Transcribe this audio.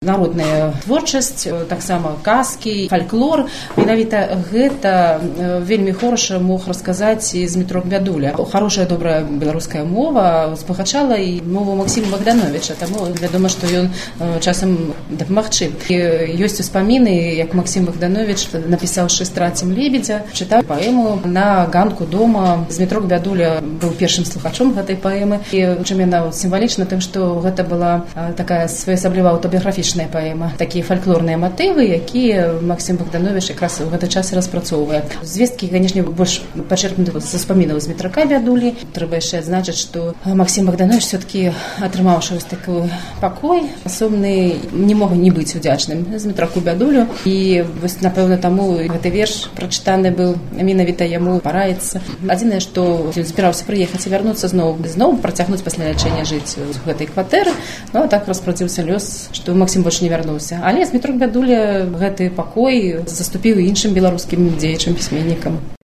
народная творчасць, таксама казкі, фальклор. Менавіта гэта вельмі хораша мог расказаць і Змітрок Бядуля. Хорошая, добрая беларуская мова узбагачала і мову Максіма Богдановича, таму вядома, што ён часам дапамагчы. Ёсць успаміны, як Максім Богданович, напісаўшы «Страцім лебедзя», чытаў паэму на ганку дома. Змітрок Бядуля быў першым слухачом гэтай паэмы. І чым яна сімвалічна тым, што гэта была такая своеасабліва аўтабіяграфічная паэма. Такія фальклорныя матывы, якія Максім Богданович якраз у гэты час распрацоўвае. Звесткі, канешне, больш пачерпнуты з успамінаў Змітрака Бядулі. Трэба яшчэ адзначыць, што Максім Богданович все-таки, атрымаўшы ось такі пакой асобны, не мог не быць удзячным Змітраку Бядулю. І вось, напэўна, таму гэты верш прачытаны быў менавіта яму параіцца. Адзінае, што ён збіраўся прыехаць і вярнуцца зноў працягнуць пасля лячэння жыць у гэтай кватэры. Ну, так распрадзіўся лёс, што Максім больш не вярнуўся. Але Змітрок Бядуля гэты пакой заступіў іншым беларускім дзеячым пісьменнікам.